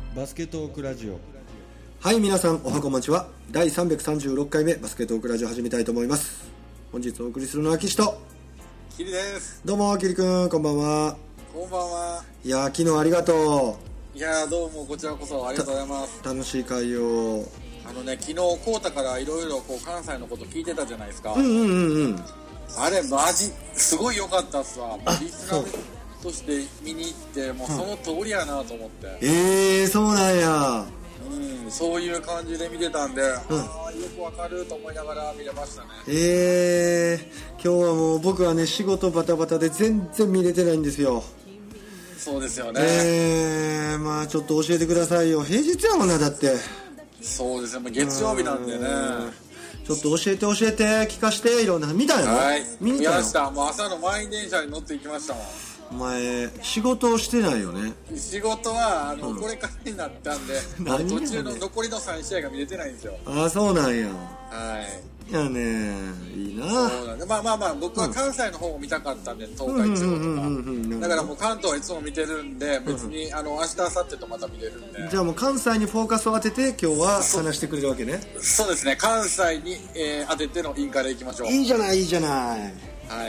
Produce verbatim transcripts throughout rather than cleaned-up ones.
バスケトークラジオ。 はい、皆さんおはこんばんちは。だいさんびゃくさんじゅうろっかいめバスケトークラジオ始めたいと思います。本日お送りするのは岸とキリです。 どうもキリくん、こんばんは。 こんばんは。 いやー、昨日ありがとう。いやー、どうもこちらこそありがとうございます。 楽しい会を。 あのね、昨日コウタからいろいろこう関西のこと聞いてたじゃないですか。 うんうんうんうん。 あれマジすごい良かったっすわ。 あ、 リスナーとして見に行ってもうその通りやなと思って、うん、 えー、そうなんや。 うん、そういう感じで見てたんで、うん、ああよくわかると思いながら見れましたね。 えー、今日はもう僕はね、仕事バタバタで全然見れてないんですよ。 そうですよね。 えー、まあちょっと教えてくださいよ。平日やもんな、だって。 そうですね、月曜日なんでね。 ちょっと教えて教えて聞かして、いろんな見たよ。 はい、 見見ました。もう朝の満員電車に乗って行きましたもん。 お前仕事をしてないよね。 仕事はあの、うん、これからになったんで途中の残りのさん試合が見れてないんですよ。 ああ、そうなんや。 はい。 いやね、いいな。 そうなんで、まあまあまあ僕は関西の方を見たかったんで、うん、東海地方とかだからもう関東はいつも見てるんで、別に、うん、あの明日明後日とまた見れるんで。 じゃあもう関西にフォーカスを当てて今日は話してくれるわけね。 そうですね、関西に、えー、当ててのインカレいきましょう。 いいじゃないいいじゃない。 はい。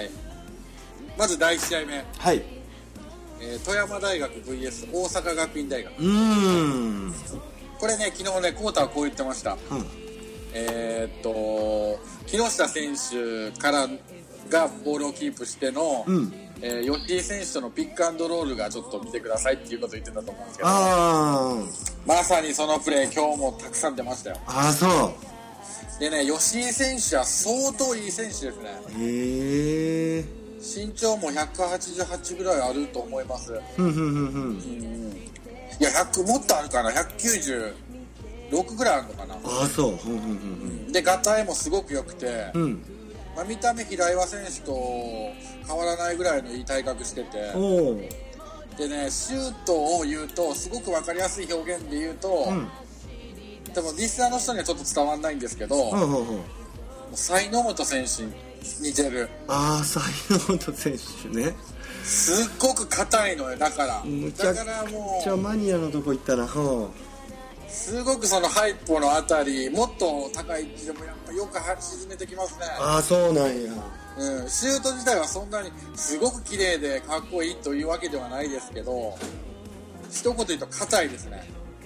まずだいいち試合目、 はい、 えー、富山大学 ブイエス 大阪学院大学。 うーん、 これね、昨日ねコータはこう言ってました、うん、えー、っと木下選手からがボールをキープしての、うん、えー、吉井選手とのピックアンドロールがちょっと見てくださいっていうことを言ってたと思うんですけど、 あまさにそのプレー今日もたくさん出ましたよ。 ああ、そうでね、吉井選手は相当いい選手ですね。 へえ。 身長もひゃくはちじゅうはちぐらいあると思います。 ふんふんふんふん。うん、 いやひゃくもっとあるかな、ひゃくきゅうじゅうろくぐらいあるのかな。 ああ、そう。ふんふんふん。 でガタイもすごく良くて、うん、まあ、見た目平岩選手と変わらないぐらいのいい体格してて、 おでね、シュートを言うとすごく分かりやすい表現で言うと、うん、でもリスナーの人にはちょっと伝わらないんですけど、うんうんうん、才能本選手に似てる。 ああ、才能本選手ね。 すっごく硬いのよ。だからむちゃだからもうめっちゃマニアのとこ行ったな。はあ、すごくそのハイポのあたりもっと高い位置でもやっぱよく沈めてきますね。 ああ、そうなんや。 うん、シュート自体はそんなにすごく綺麗でかっこいいというわけではないですけど、一言言うと硬いですね。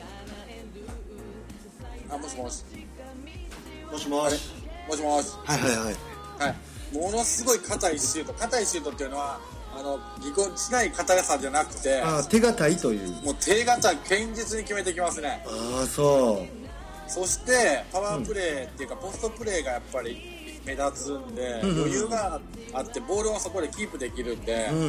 あ、もしもしもしもしもしもし。 はいはいはいはい、ものすごい硬いシュート。硬いシュートっていうのはあのぎこちない硬さじゃなくて、 あ、手堅いという、 もう手堅い、堅実に決めてきますね。 ああ、そう。 そしてパワープレーっていうか、うん、ポストプレーがやっぱり目立つんで、うんうん、余裕があってボールをそこでキープできるんで、うんうんうん、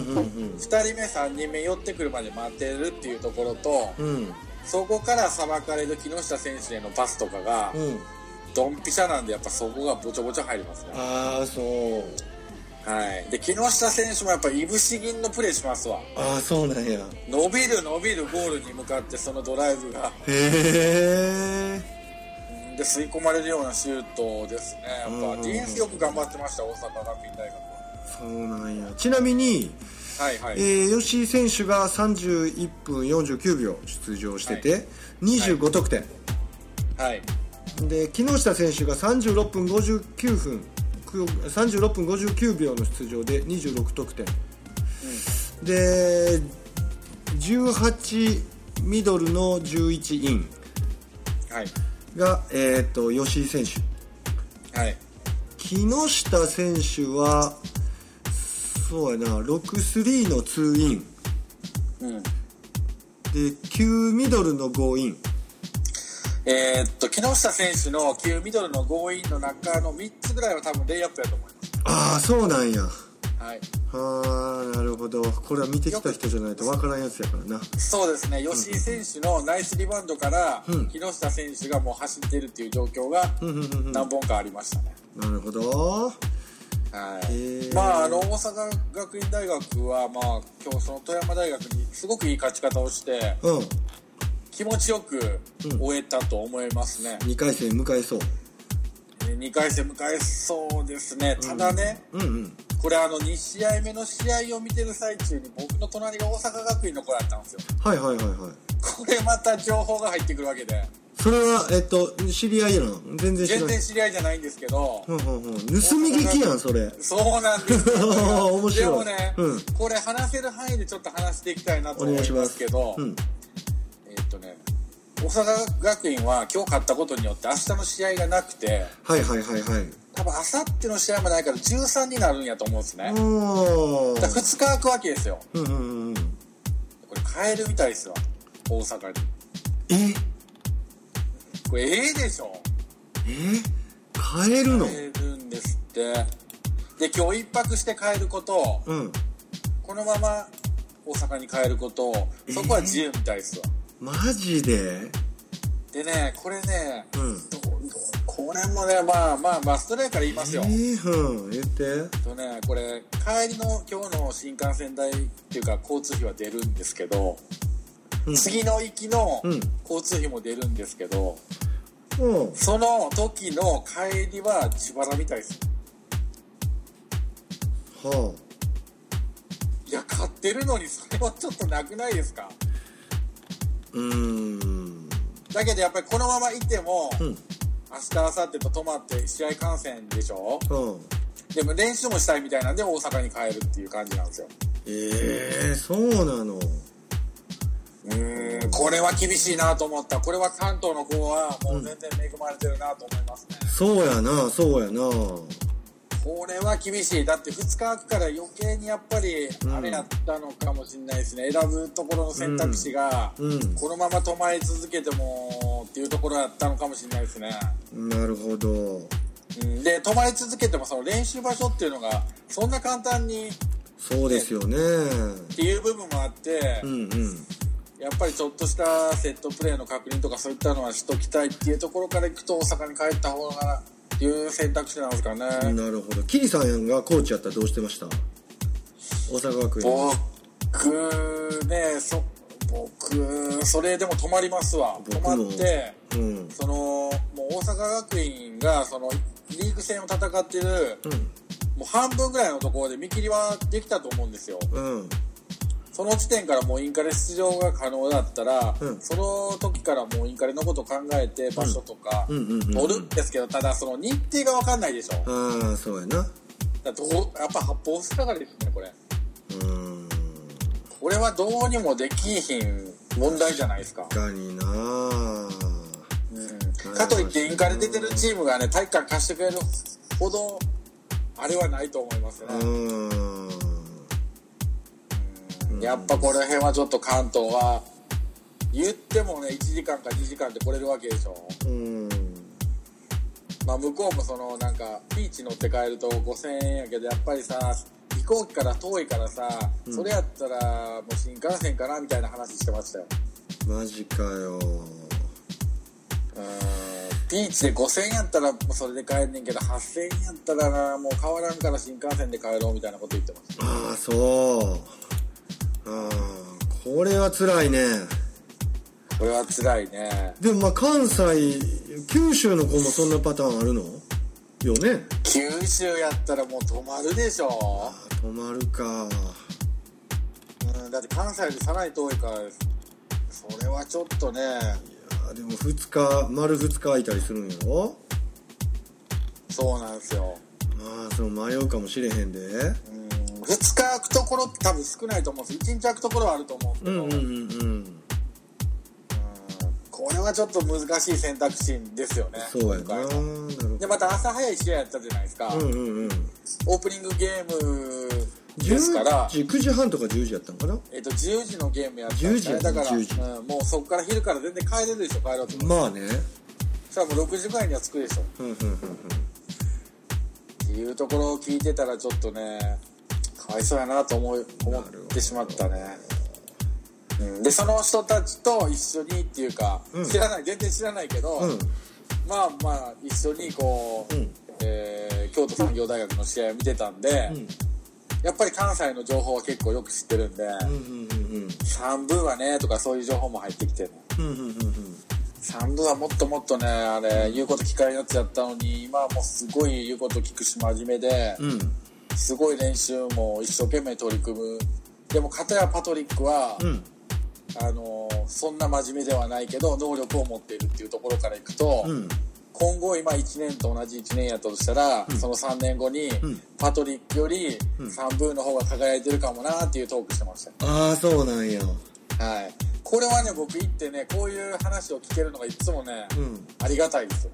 ふたりめさんにんめ寄ってくるまで待ってるっていうところと、うん、そこからさばかれる木下選手へのパスとかが、うん、ドンピシャなんで、やっぱそこがぼちょぼちょ入りますね。 ああ、そう。 はい。で木下選手もやっぱいぶし銀のプレーしますわ。 ああ、そうなんや。 伸びる伸びるゴールに向かってそのドライブが、 へえ。 で吸い込まれるようなシュートですね。やっぱディフェンスよく頑張ってました、大阪学院大学は。 そうなんや。ちなみに、 はいはい、 えー、吉井選手がさんじゅういっぷんよんじゅうきゅうびょう出場してて、はい、にじゅうごとくてん、 はい、 で木下選手がさんじゅうろっぷんごじゅうきゅうふんさんじゅうろっぷんごじゅうきゅうびょうの出場でにじゅうろくとくてん、うん、でじゅうはちミドルのじゅういちイン、 はい、 が、えー、と吉井選手、はい、木下選手はそうやな、ろくスリーのにイン、うん、できゅうミドルのごイン。 えー、っと木下選手のきゅうミドルのごインの中のみっつぐらいは多分レイアップやと思います。 ああ、そうなんや。 はい。 はあ、なるほど。これは見てきた人じゃないとわからんやつやからな。 そうですね、吉井選手のナイスリバウンドから、うん、木下選手がもう走ってるっていう状況が何本かありましたね。 なるほど。 はい、まああの大阪学院大学は、まあ、今日その富山大学にすごくいい勝ち方をして、うん、気持ちよく終えたと思いますね。 うん、にかい戦迎えそう。 にかい戦迎えそうですね。ただね、うんうんうん、これあのに試合目の試合を見てる最中に僕の隣が大阪学院の子だったんですよ。 はいはいはいはい。 これまた情報が入ってくるわけで、 それはえっと知り合いなの？全然知らない。 全然知り合いじゃないんですけど、 うんうんうん、盗み聞きやんそれ。 そうなんですよ面白い。 でもね、 うん、 これ話せる範囲でちょっと話していきたいなと思いますけど、うん、えー、っとね大阪学院は今日勝ったことによって明日の試合がなくて、 はいはいはいはい、 多分明後日の試合もないからじゅうさんになるんやと思うんですね。 おだからふつか空くわけですよ。 うんうんうん、これ変えるみたいですよ大阪に。 えこれええでしょ。 え変えるの？ 変えるんですって。で今日一泊して帰ること、うん、このまま大阪に帰ること、そこは自由みたいですわ。 マジで？ でねこれね、うん、これもねまあまあマストレーから言いますよ。 えー、うん、言ってとねこれ帰りの今日の新幹線代っていうか交通費は出るんですけど、うん、次の行きの交通費も出るんですけど、うん、その時の帰りは自腹みたいです。 はあ。 いや買ってるのにそれはちょっとなくないですか？ うーん。 だけどやっぱりこのまま行っても、うん、明日明後日と泊まって試合観戦でしょ、うん、でも練習もしたいみたいなんで大阪に帰るっていう感じなんですよ。 えー、そうなの？ うーんこれは厳しいなと思った。これは関東の子はもう全然恵まれてるなと思いますね、 うん、そうやなそうやな。 これは厳しい。だってふつか空くから余計にやっぱりあれやったのかもしれないですね、うん、選ぶところの選択肢がこのまま止まり続けてもっていうところだったのかもしれないですね。 なるほど、 うん、で止まり続けてもその練習場所っていうのがそんな簡単に、ね、 そうですよねっていう部分もあって、うんうん、やっぱりちょっとしたセットプレーの確認とかそういったのはしときたいっていうところからいくと大阪に帰った方がっていう選択肢なんですかね。 なるほど。キリさんがコーチやったらどうしてました？大阪学院。 僕ねそ僕それでも泊まりますわ。泊まって、うん、そのもう大阪学院がそのリーグ戦を戦ってる、うん、もう半分ぐらいのところで見切りはできたと思うんですよ、うん、その時点からもうインカレ出場が可能だったら、うん、その時からもうインカレのことを考えて場所とか乗るんですけど、ただその日程が分かんないでしょ。 ああそうやな。 だどうやっぱ八方塞がりですねこれ。うーんこれはどうにもできひん問題じゃないですか。 確かにな、 うん、かといってインカレ出てるチームがね体育館貸してくれるほどあれはないと思いますね。うーんやっぱこの辺はちょっと関東は言ってもねいちじかんかにじかんで来れるわけでしょ。うんまあ向こうもそのなんかピーチ乗って帰るとごせんえんやけどやっぱりさ飛行機から遠いからさ、うん、それやったらもう新幹線かなみたいな話してましたよ。 マジかよ。うんピーチでごせんえんやったらもうそれで帰んねんけどはっせんえんやったらなもう変わらんから新幹線で帰ろうみたいなこと言ってました。 ああそうあこれは辛いね。 これは辛いね。 でもまあ関西九州の子もそんなパターンあるのよね。 九州やったらもう泊まるでしょ。 あ泊まるか。 うんだって関西でさらに遠いからそれはちょっとね。いやでもふつか丸ふつか空いたりするんやろ。 そうなんですよ。 まあその迷うかもしれへんで。 うんふつか空くところって多分少ないと思うんです。いちにち空くところはあると思うんですけど、うんうんうんうんこれはちょっと難しい選択肢ですよね。 そうやな。 でまた朝早い試合やったじゃないですか、うんうんうん、オープニングゲームですからじゅうじくじはんとかじゅうじやったのかな、 えー、とじゅうじのゲームやったんですね。だから、うん、もうそこから昼から全然帰れるでしょ。帰ろうとまあねそしたらもうろくじぐらいには着くでしょ、うんうんうんうん、っていうところを聞いてたらちょっとねかわいそうやなと思い思ってしまったね。うん、でその人たちと一緒にっていうか、うん、知らない全然知らないけど、うん、まあまあ一緒にこう、うんえー、京都産業大学の試合を見てたんで、うん、やっぱり関西の情報は結構よく知ってるんで、うんうんうんうん、さんぶはねとかそういう情報も入ってきてる、うんうんうんうん、さんぶはもっともっとねあれ言うこと聞かれるやつやったのに今はもうすごい言うこと聞くし真面目で、うん、すごい練習も一生懸命取り組む。でも片やパトリックは、うんあのそんな真面目ではないけど能力を持っているっていうところからいくと、うん、今後今いちねんと同じいちねんやったとしたら、うん、そのさんねんごに、うん、パトリックよりさんぶんの方が輝いてるかもなっていうトークしてました。 ああそうなんや。 はい、これはね僕行ってねこういう話を聞けるのがいつもね、うん、ありがたいですよ。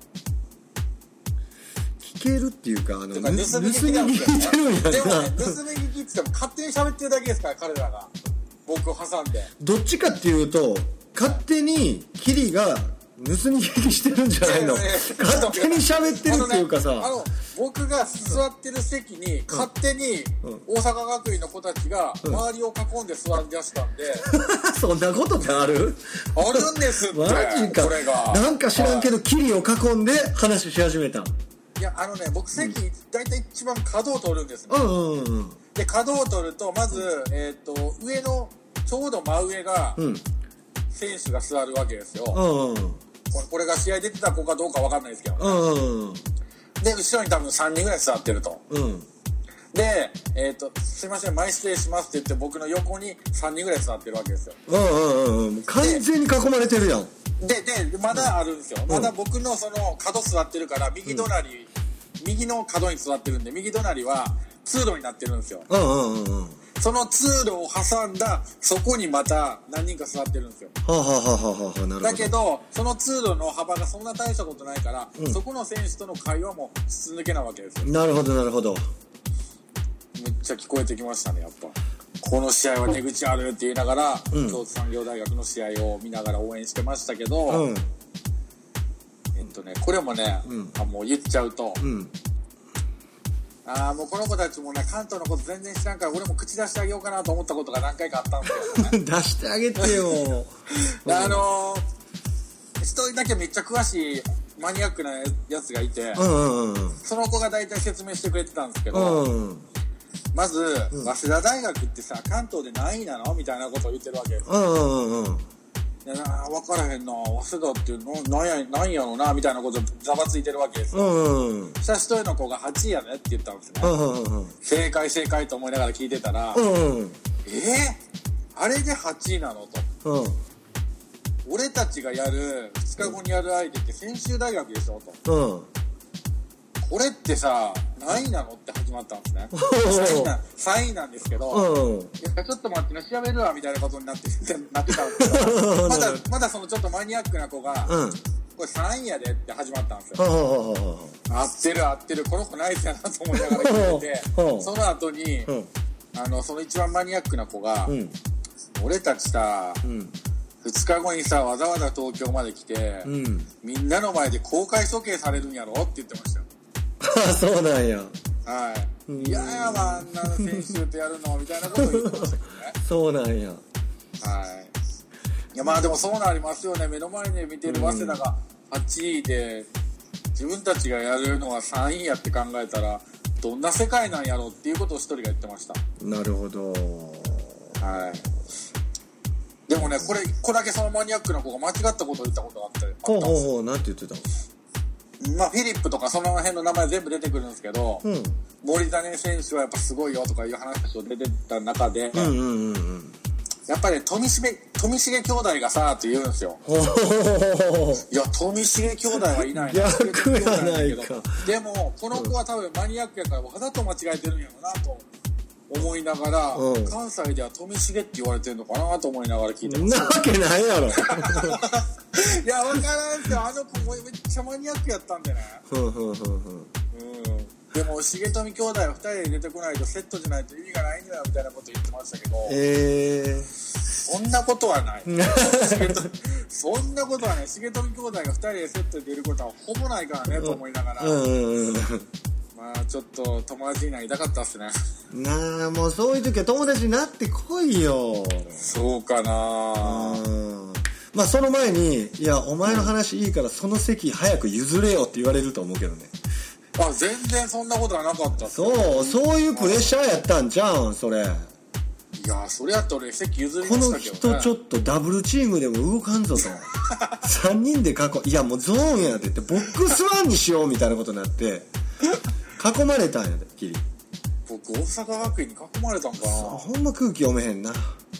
聞けるっていうかあの盗み聞きなんですよね。でもね盗み聞きって言っても勝手に喋ってるだけですから彼らが僕を挟んで。 どっちかっていうと勝手にキリが盗み聞きしてるんじゃないの。勝手に喋ってるっていうかさ、あの、ね、 あの僕が座ってる席に、うん、勝手に大阪学院の子たちが周りを囲んで座り出したんで、 うん、そんなことってあるあるんですって。マジか。これがなんか知らんけど、はい、キリを囲んで話し始めた。 いやあのね僕席、うん、大体一番角を取るんですね、 うんうんうん、 で角を取るとまず、えー、と上のちょうど真上が、うん、選手が座るわけですよ、うんうん、これが試合出てた子かどうか分かんないですけど、ねうんうん、で後ろに多分さんにんぐらい座ってると、うん、で、えーと、すいません前失礼しますって言って僕の横にさんにんぐらい座ってるわけですよ、 うんうんうん、完全に囲まれてるやん。 ででまだあるんですよ、うん、まだ僕のその角座ってるから右隣、うん、右の角に座ってるんで右隣は通路になってるんですよ、うんうんうん、その通路を挟んだそこにまた何人か座ってるんですよ。 はあ、はあはあはあ、なるほど。 だけどその通路の幅がそんな大したことないから、うん、そこの選手との会話も筒抜けなわけですよ。 なるほどなるほど。 めっちゃ聞こえてきましたねやっぱ。この試合は出口あるって言いながら、うん、京都産業大学の試合を見ながら応援してましたけど、うん、えっとねこれもね、うん、あもう言っちゃうと、うん、あもうこの子たちもね関東のこと全然知らんから俺も口出してあげようかなと思ったことが何回かあったんですけどね出してあげてよあの一人だけめっちゃ詳しいマニアックなやつがいて、うんうんうん、その子が大体説明してくれてたんですけど、うんうん、まず、うん、早稲田大学ってさ関東で何位なのみたいなことを言ってるわけですよ、うんうんうん、いやな分からへんな早稲田っての何や何やろなみたいなことざわついてるわけですよ、うんうん、した一人の子がはちいやねって言ったんですね、うんうんうん、正解正解と思いながら聞いてたら、うんうん、えー、あれではちいなのと、うん、俺たちがやるふつかごにやる相手って専修大学でしょと、うん、これってさ何位なのって始まったんですねさんいなさんいなんですけど、うん、いやちょっと待ってな調べるわみたいなことになってなってたんですけどまだまだそのちょっとマニアックな子が、うん、これさんいやでって始まったんですよ、うん、合ってる合ってるこの子ナイスやなと思いながら聞いててその後に、うん、あのその一番マニアックな子が、うん、俺たちさ、うんふつかごにさわざわざ東京まで来て、うん、みんなの前で公開処刑されるんやろって言ってましたよあそうなんやはい、いややまああんな選手とやるのみたいなことを言ってましたけどねそうなんやはいいやまあでもそうなりますよね目の前で見てる早稲田がはちいで、うん、自分たちがやるのはさんいやって考えたらどんな世界なんやろうっていうことを一人が言ってました。 なるほどはいでもねこれいっこだけそのマニアックな子が間違ったことを言ったことがあってほうほうほうなんて言ってたのまあフィリップとかその辺の名前全部出てくるんですけど、うん、森種選手はやっぱすごいよとかいう話を出てた中で、うんうんうんうん、やっぱり、ね、富重富重兄弟がさって言うんですよいや富重兄弟はいないな逆やないかでもこの子は多分マニアックやからわざと間違えてるんやろなと思いながら、うん、関西では富重って言われてるのかなと思いながら聞いてます。 なわけないやろ。 いや分からんすよ。あの子もめっちゃマニアックやったんでね。うんうんうんうん。でも重富兄弟はふたりで出てこないとセットじゃないと意味がないんだよみたいなこと言ってましたけど。えー、そんなことはない。そんなことはない。重富兄弟がふたりでセットで出ることはほぼないからねと思いながら。うんうんうんまあちょっと友達になりたかったっすね。 なあもうそういう時は友達になってこいよ。 そうかなうんまあその前にいやお前の話いいからその席早く譲れよって言われると思うけどね。 あ全然そんなことはなかったっす。 そうそういうプレッシャーやったんじゃんそれ。 いやそれやったら俺席譲りましたけどね。 この人ちょっとダブルチームでも動かんぞとさんにんで囲いやもうゾーンやって言ってボックスワンにしようみたいなことになって囲まれたんやでキリ。 僕大阪学院に囲まれたんかな。 ほんま空気読めへんな。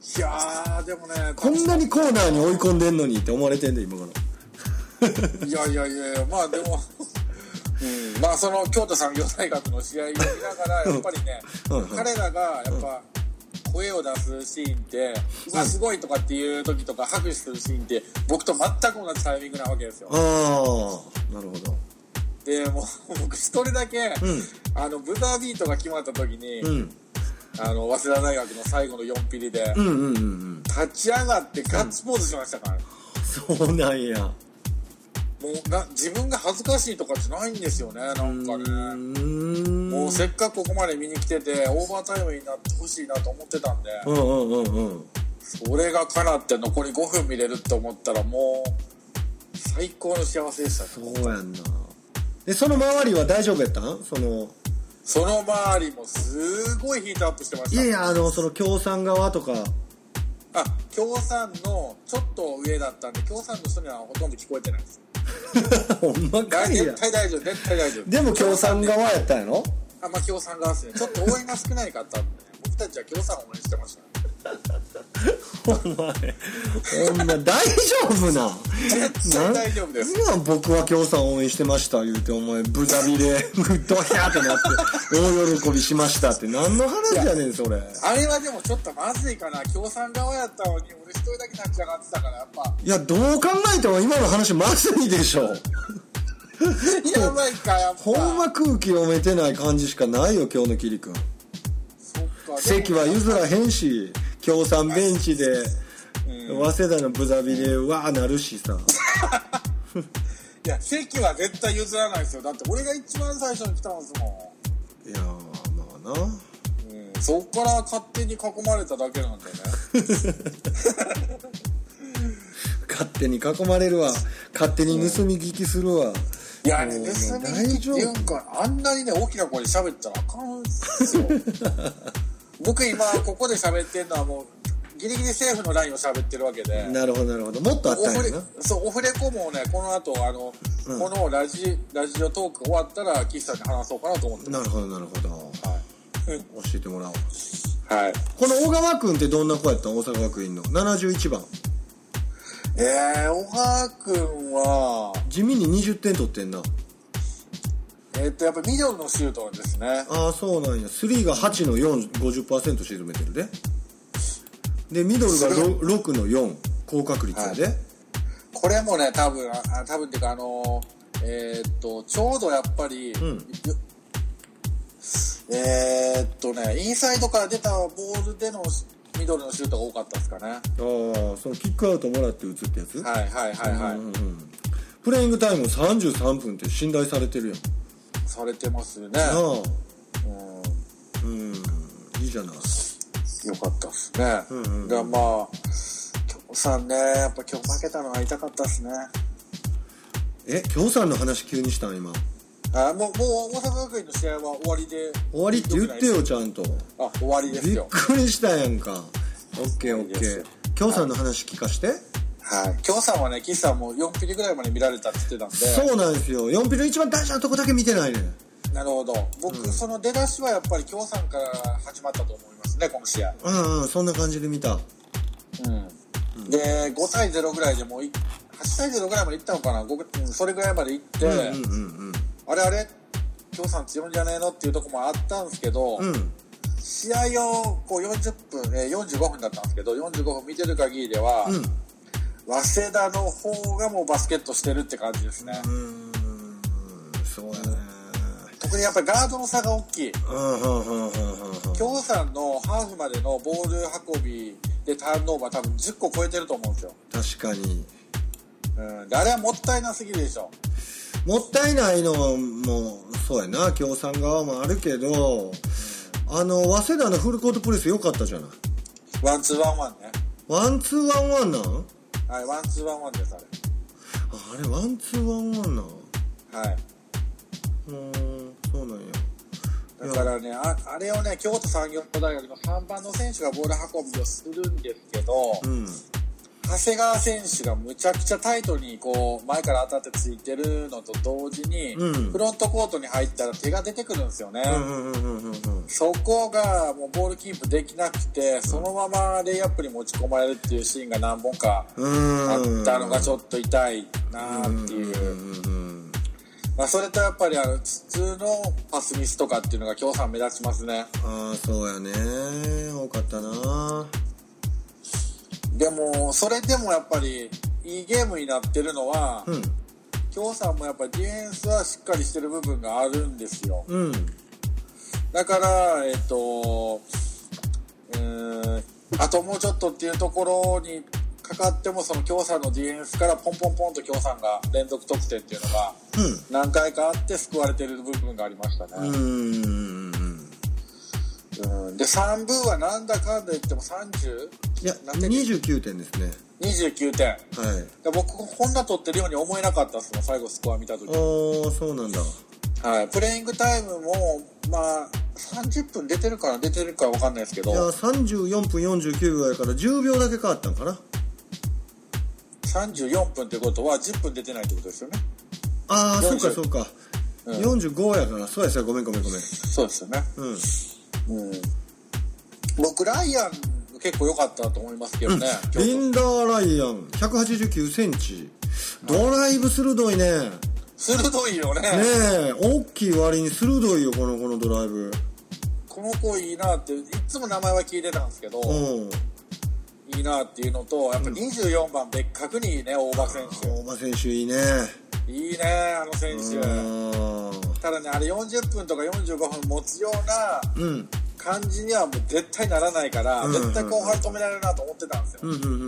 いやーでもねこんなにコーナーに追い込んでんのにって思われてんで今からいやいやいやまあでもうん、まあその京都産業大学の試合を見ながらやっぱりね、うん、彼らがやっぱ声を出すシーンって、うん、うわすごいとかっていう時とか拍手するシーンって僕と全く同じタイミングなわけですよ。 ああなるほど。 でもう僕一人だけ、うん、あのブザービートが決まった時に、うん、あの早稲田大学の最後のよんピリで、うんうんうんうん、立ち上がってガッツポーズしましたから、ね、 そうなんや。 もうな自分が恥ずかしいとかじゃないんですよね。なんかねもうせっかくここまで見に来ててオーバータイムになってほしいなと思ってたんで、うんうんうんうん、それが叶って残りごふん見れるって思ったらもう最高の幸せでしたね。 そうやんな。でその周りは大丈夫やったん？そのその周りもすごいヒートアップしてました。 いやいやあのその共産側とかあ共産のちょっと上だったんで共産の人にはほとんど聞こえてないです。 ほんまかいや。 絶対大丈夫絶対大丈夫。 でも共産側やったんやろ？ あまあ共産側ですね。ちょっと応援が少ないかったんで、ね、僕たちは共産を応援してました。 お前ほんま大丈夫な絶対大丈夫です。 今僕は共産応援してました言うてお前ブザビでドヒャーってなって大喜びしましたって何の話やねんそれ。 あれはでもちょっとまずいかな。共産側やったのに俺一人だけ立ち上がってたからやっぱいやどう考えても今の話まずいでしょやばいかやっぱほんま空気読めてない感じしかないよ今日のキリ君。そっか席は譲らへんし共産ベンチで、うん、早稲田のブザビでうわーなるしさいや席は絶対譲らないですよ。だって俺が一番最初に来たんですもん。いやまあな、うん、 そっから勝手に囲まれただけなんでね勝手に囲まれるわ勝手に盗み聞きするわ、うん、 いやね盗み聞きっていうんかあんなにね大きな声で喋ったらあかんっすよ僕今ここで喋ってるのはもうギリギリセーフのラインを喋ってるわけで。 なるほどなるほど。もっとあったんやな。 そうオフレコもねこの後あの、うん、このラジラジオトーク終わったら岸さんに話そうかなと思ってます。 なるほどなるほど、はい、教えてもらおう。 はい。 この小川君ってどんな子やったの？大阪学院のななじゅういちばん。 えー、小川君は地味ににじゅってん取ってんな。 えー、っとやっぱミドルのシュートですね。 ああそうなんや。スリーがはちのよん ごじゅっパーセント 沈めてるで。でミドルが ろくのよん高確率やで、はい、 これもね多分あ多分っていうかあのー、えー、っとちょうどやっぱり、うん、えー、っとねインサイドから出たボールでのミドルのシュートが多かったですかね。ああそのキックアウトもらって打つってやつ。 はいはいはいはい、うんうん、 プレイングタイムさんじゅうさんぷんって信頼されてるやん。 されてますよね。 ああうん、うん、いいじゃない。 よかったっすね。うんうんうん、がまあ京さんねやっぱ今日負けたのは痛かったっすね。 え京さんの話急にしたん今。 あもうもう大阪学院の試合は終わりで。 終わりって言ってよちゃんと。 あ終わりですよ。 びっくりしたやんか。オッケーオッケー。京さんの話聞かして。 はい。京さんはね岸さんもよんピリぐらいまで見られたって言ってたんで。 そうなんですよ。よんピリの一番大事なとこだけ見てないね。 なるほど。僕、うん、その出だしはやっぱり京さんから始まったと思いますねこの試合。 うんうんそんな感じで見た。 うん。うん、でごたいゼロぐらいでもうはちたいゼロぐらいまでいったのかな。それぐらいまでいって、うんうんうんうん、あれあれ京さん強いんじゃねえのっていうところもあったんですけど、うん、試合をこうよんじゅっぷん、えー、よんじゅうごふんだったんですけどよんじゅうごふん見てる限りでは、うん、早稲田の方がもうバスケットしてるって感じですね。 うーんそうやね。 特にやっぱりガードの差が大きい。京さんのハーフまでのボール運びでターンオーバー多分じゅっこ超えてると思うんですよ。 確かに、 うん、であれはもったいなすぎるでしょ。 もったいないのもそうやな京さん側もあるけど、うん、あの早稲田のフルコートプレス良かったじゃない。 ワンツーワンワンね。 ワンツーワンワンなん。 はいワンツーワンワンですあれ。 あれワンツーワンワンなん。 はい。 うーんそうなんや。 だからね あ, あれをね京都産業大学のさんばんの選手がボール運びをするんですけど、うん、 長谷川選手がむちゃくちゃタイトにこう前から当たってついてるのと同時に、うん、フロントコートに入ったら手が出てくるんですよね。そこがもうボールキープできなくて、そのままレイアップに持ち込まれるっていうシーンが何本かあったのがちょっと痛いなっていう。まあ、それとやっぱりあの普通のパスミスとかっていうのが京さん目立ちますね。 ああ、そうやね、多かったな。 でもそれでもやっぱりいいゲームになってるのは、うん、京さんもやっぱりディフェンスはしっかりしてる部分があるんですよ、うん、だからえっとうーんあともうちょっとっていうところにかかっても、その京さんのディフェンスからポンポンポンと京さんが連続得点っていうのが何回かあって救われてる部分がありましたね。うーんうん、でさん部はなんだかんだ言ってもさんじゅういやにじゅうきゅうてんですね。 にじゅうきゅうてん、はい、僕こんな取ってるように思えなかったですもん、最後スコア見た時。 ああ、そうなんだ。 はい、プレイングタイムもまあさんじゅっぷん出てるかな出てるか分かんないですけど、 いやさんじゅうよんぷんよんじゅうきゅうびょうやからじゅうびょうだけ変わったんかな。 さんじゅうよんぷんってことはじゅっぷん出てないってことですよね。 ああ、そうかそうか、うん、よんじゅうごやから。そうやそうや、ごめんごめんごめん。 そうですよね。うん、うん、僕ライアン結構良かったと思いますけどね、 うん、リンダー・ライアンひゃくはちじゅうきゅうセンチ、ドライブ鋭いね。 鋭いよね。ねえ、大きい割に鋭いよ、このこのドライブ。 この子いいなって、いつも名前は聞いてたんですけど、うん、いいなっていうのと、やっぱにじゅうよんばん別格にいいね、大場選手。 大場選手いいね。 いいね、あの選手。ただね、あれよんじゅっぷんとかよんじゅうごふん持つような、うん感じにはもう絶対ならないから、うんうんうん、絶対後半止められるなと思ってたんですよ、うんうんうんうん、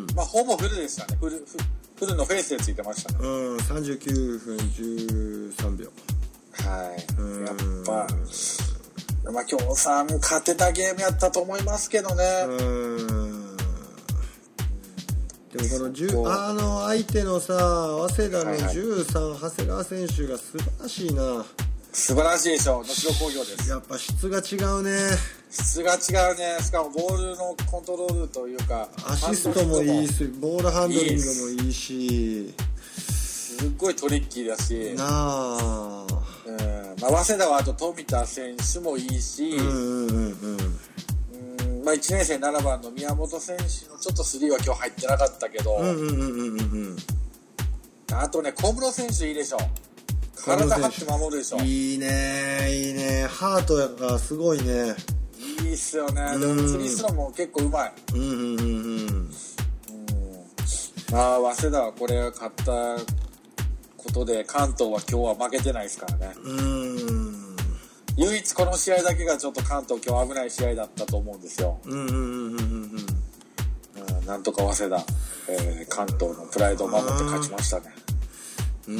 まあほぼフルでしたね。フル、フルのフェイスでついてましたね。 うん、さんじゅうきゅうふんじゅうさんびょう。 はい、やっぱまあ京さん勝てたゲームやったと思いますけどね。うんでもこのじゅうあの相手のさ早稲田のじゅうさん、はいはい、長谷川選手が素晴らしいな。 素晴らしいでしょ、能代工業です。 やっぱ質が違うね。 質が違うね。しかもボールのコントロールというかアシストもいいし、ボールハンドリングもいいし、 すっごいトリッキーだしなあ、 うん、まあ、早稲田はあと富田選手もいいし、うんうんうんうん、まあ、いちねん生ななばんの宮本選手のちょっとスリーは今日入ってなかったけど、うんうんうんうんうん、あとね小室選手いいでしょ。体張って守るでしょ。 いいねいいね。ハートやからすごいね。 いいっすよね。でもフリースローも結構うまい。うんうんうんうん。うん、ああ早稲田はこれ勝ったことで関東は今日は負けてないですからね。うん。唯一この試合だけがちょっと関東今日危ない試合だったと思うんですよ。うんうんうんうんうん。なんとか早稲田、えー、関東のプライドを守って勝ちましたね。うん。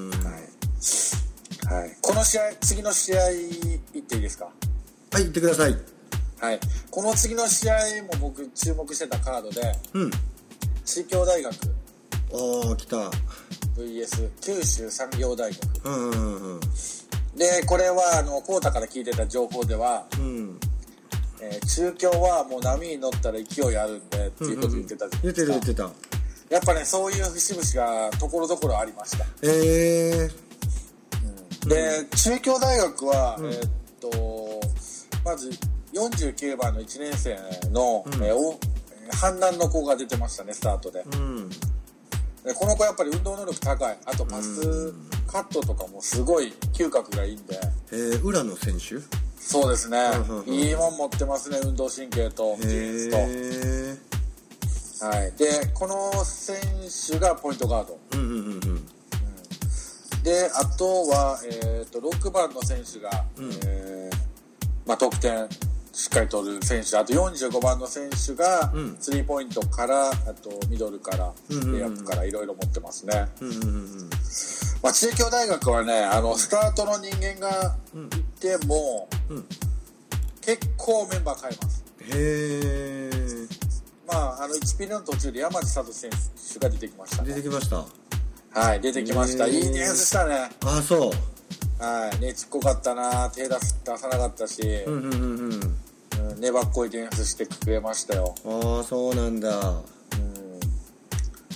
はい。はい、この試合、次の試合行っていいですか？ はい、行ってください。 はい、この次の試合も僕注目してたカードで、うん、中京大学おー来たブイエス 九州産業大学、うんうんうん、でこれはあのコータから聞いてた情報では、うんえー、中京はもう波に乗ったら勢いあるんでっていうこと言ってたじゃないですか。 言ってた言ってた。やっぱねそういう節々がところどころありました。 えーで中京大学は、うん、えー、っとまずよんじゅうきゅうばんのいちねん生の、うんえー、阪南の子が出てましたねスタートで、うん、でこの子やっぱり運動能力高い。あとパス、うん、カットとかもすごい嗅覚がいいんで、 えー、浦野選手そうですね、うん、いいもん持ってますね。運動神経とディフェンスと、はい、でこの選手がポイントガード、うんうんうんうんであとは、えー、とろくばんの選手が、うんえーまあ、得点しっかり取る選手。あとよんじゅうごばんの選手が、うん、スリーポイントからあとミドルからレイアップからいろいろ持ってますね、うんうんうんまあ、中京大学はねあのスタートの人間がいても、うん、結構メンバー変えます。へー、まあ、あのいちピリの途中で山地聡選手が出てきました、ね、 出てきましたはい、出てきました。いいディフェンスしたね。 あ、そう。 はい、ねちっこかったな、手出す出さなかったし、うんうんうんうん、粘っこいディフェンスしてくれましたよ。 ああ、そうなんだ。うん、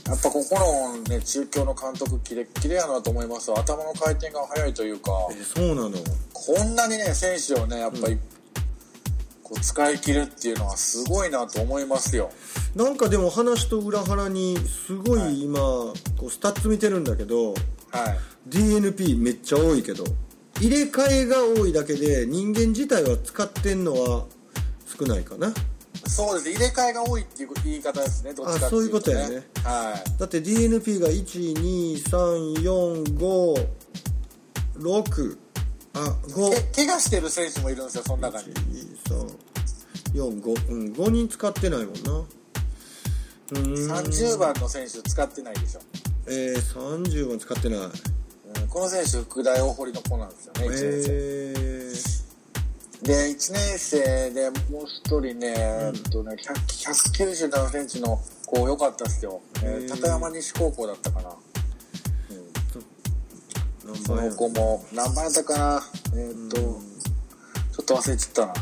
やっぱここのね中京の監督キレッキレやなと思います。頭の回転が速いというか、 えそうなの。 こんなにね選手をねやっぱり、うん、こう使い切るっていうのはすごいなと思いますよ。 なんかでも話と裏腹にすごい今、はい、こうスタッツ見てるんだけど、はい、ディーエヌピー めっちゃ多いけど入れ替えが多いだけで人間自体は使ってんのは少ないかな。 そうです、入れ替えが多いっていう言い方ですね。どっちかっていうとね。あ、そういうことやね、 はい、だって ディーエヌピー がいちにさんよんごろくあごけ怪我してる選手もいるんですよ、その中に。いちにさんよんご、うん、ごにん使ってないもんな。 うんさんじゅうばんの選手使ってないでしょ。 えー、さんじゅうばん使ってない、うん、 この選手福大大堀の子なんですよね、いちねん生、えー、でいちねん生でもう一人ね、うん、えっとねひゃくきゅうじゅうななセンチの子良かったっすよ、えー、高山西高校だったかな、うん、その子も何番やったかな、えー、っと、うん、ちょっと忘れちゃったな。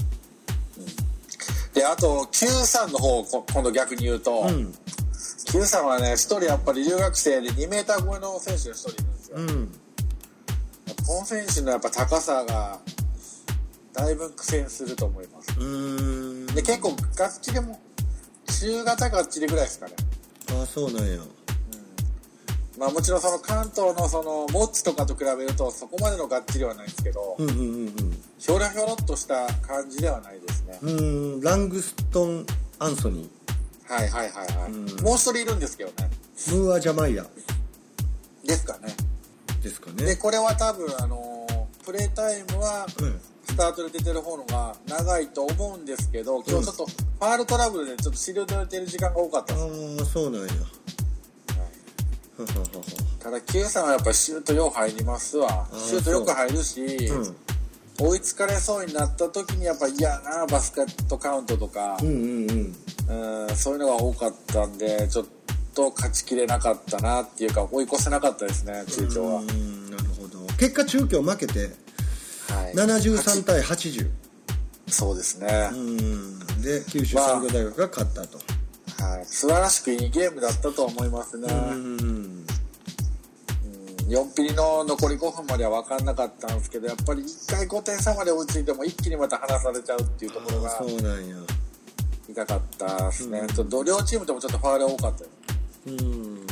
であと キューさんの方今度逆に言うと、うん、キューさんはね一人やっぱり留学生でにメーター超えの選手が一人いるんですよ、うん、この選手のやっぱ高さがだいぶ苦戦すると思います。うーんで結構がっちりも中型がっちりぐらいですかね。 ああそうなんや、うん、 まあもちろんその関東のそのモッチとかと比べるとそこまでのがっちりはないんですけど、うんうんうんうん、ひょろひょろっとした感じではないですね。 うんラングストン・アンソニーはいはいはいはい、うん、もう一人いるんですけどね。 ムーア・ジャマイヤですかねですかね。 でこれは多分あのプレータイムはスタートで出てる方のが長いと思うんですけど、うん、今日ちょっとファールトラブルでちょっとシールド出てる時間が多かったです。 ああそうなんや、はい、 ただ Q さんはやっぱりシュートよく入りますわ。シュートよく入るし、うん追いつかれそうになった時にやっぱ嫌なバスケットカウントとか、うんうんうんうん、そういうのが多かったんでちょっと勝ちきれなかったなっていうか追い越せなかったですね中京は。 うんなるほど。結果中京負けて、はい、ななじゅうさんたいはちじゅうそうですね。 うんで九州産業大学が勝ったと、 まあはい、素晴らしくいいゲームだったと思いますね。うんよんピリの残りごふんまでは分かんなかったんですけどやっぱりいっかいごてん差まで追いついても一気にまた離されちゃうっていうところがそうなんや痛かったですね、うん、ちょっと両チームともちょっとファウル多かったです。うん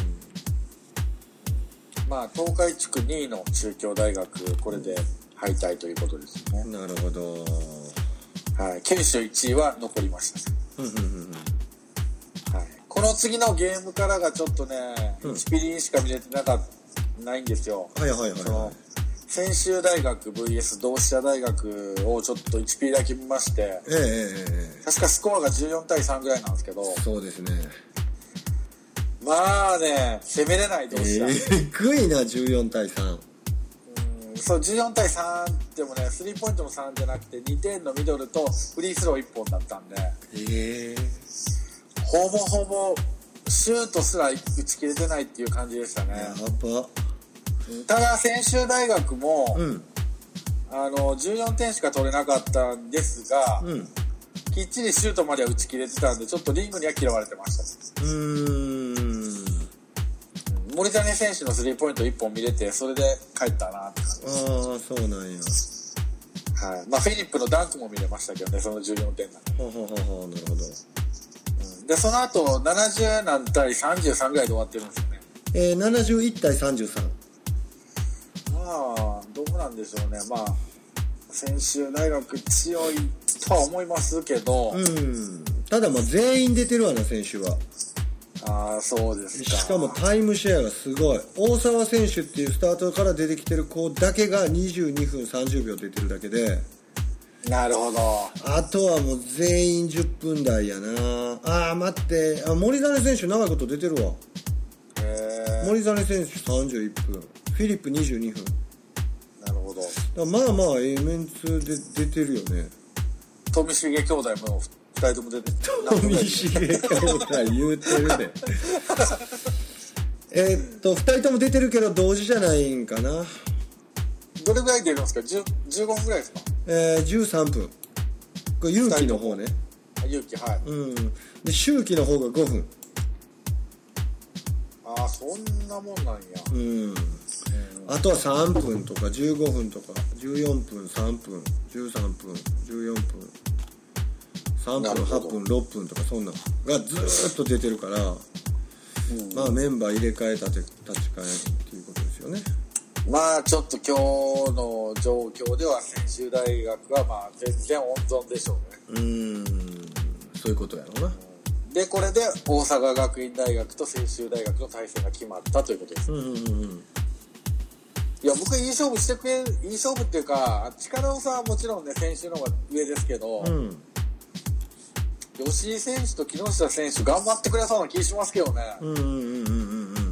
まあ東海地区にいの中京大学これで敗退ということですね。 なるほど、 はい、九州いちいは残りました、うんうんうんはい、この次のゲームからがちょっとね、うん、いちピリしか見れてなかったないんですよ。 はいはいはい、はい、その専修大学 ブイエス 同志社大学をちょっといちピリだけ見まして、えーえー、確かスコアがじゅうよんたいさんぐらいなんですけどそうですねまあね攻めれない同志社えぐいなじゅうよんたいさんうんそうじゅうよんたいさんってもねスリーポイントのさんじゃなくてにてんのミドルとフリースローいっぽんだったんでえー、ほぼほぼシュートすら打ち切れてないっていう感じでしたね。やばただ専修大学も、うん、あのじゅうよんてんしか取れなかったんですが、うん、きっちりシュートまでは打ち切れてたんでちょっとリングには嫌われてました。うーん森谷選手のスリーポイントいっぽん見れてそれで帰ったなって感じです。 ああそうなんや。 はいまあ、フィリップのダンクも見れましたけどねそのじゅうよんてんなんで。ほうほうほうほうなるほど。でその後ななじゅうなんたいさんじゅうさんぐらいで終わってるんですよね。 えー、ななじゅういちたいさんじゅうさんまあどうなんでしょうね。まあ専修大学強いとは思いますけどうんただまあ全員出てるわな選手は。 ああそうですか。 しかもタイムシェアがすごい。大沢選手っていうスタートから出てきてる子だけがにじゅうにふんさんじゅうびょう出てるだけでなるほど。 あとはもう全員じゅっぷん台やなあー待ってあ森種選手長いこと出てるわ。へ森種選手さんじゅういっぷんフィリップにじゅうにふんなるほど。 まあまあ A メンツで出てるよね。 富重兄弟もふたりとも出てる。 富重兄弟言うてるでえっとふたりとも出てるけど同時じゃないんかな。 どれぐらい出るんですか。じゅうごふんぐらいですか。 えー、じゅうさんぷんこれ勇気の方ね。 勇気はい、 うん、で周期の方がごふんあそんなもんなんや。 うん、うん、あとはさんぷんとかじゅうごふんとかじゅうよんぷんさんぷんじゅうさんぷんじゅうよんぷんさんぷんはっぷんろっぷんとかそんなのがずーっと出てるから、うん、まあメンバー入れ替えたて立ち替えっていうことですよね。 まあちょっと今日の状況では専修大学はまあ全然温存でしょうね。 うーん、そういうことやろうな。 でこれで大阪学院大学と専修大学の対戦が決まったということです。 うんうんうん。 いや僕いい勝負してくれる、いい勝負っていうか力の差はもちろんね専修の方が上ですけど、うん、吉井選手と木下選手頑張ってくれそうな気しますけどね。 うんうんうんうんうん。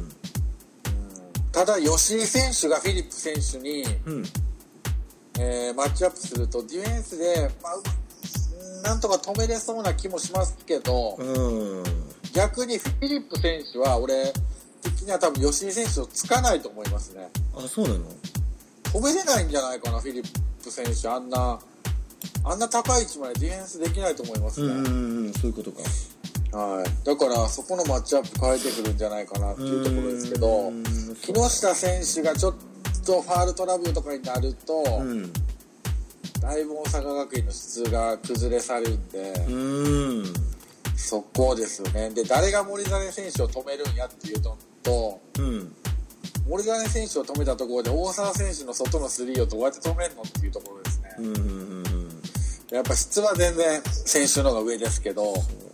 ただ吉井選手がフィリップ選手に、うんえー、マッチアップするとディフェンスで、まあ、なんとか止めれそうな気もしますけど、うん、逆にフィリップ選手は俺的には多分吉井選手をつかないと思いますね。 あ、そうなの？ 止めれないんじゃないかな、フィリップ選手。あんなあんな高い位置までディフェンスできないと思いますね。 うんうんうん、そういうことか。 はい、だからそこのマッチアップ変えてくるんじゃないかなっていうところですけど、木下選手がちょっとファールトラブルとかになると、うん、だいぶ大阪学院の質が崩れ去るんで、うんそこですよね。で誰が森実選手を止めるんやっていうのと、うん、森実選手を止めたところで大沢選手の外のスリーをどうやって止めるのっていうところですね。うんうんうん、やっぱ質は全然選手の方が上ですけど、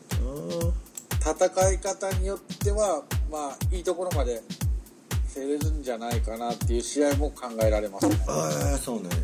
戦い方によってはまあいいところまで競れるんじゃないかなっていう試合も考えられますね。 ああ、そうなんよ。はい。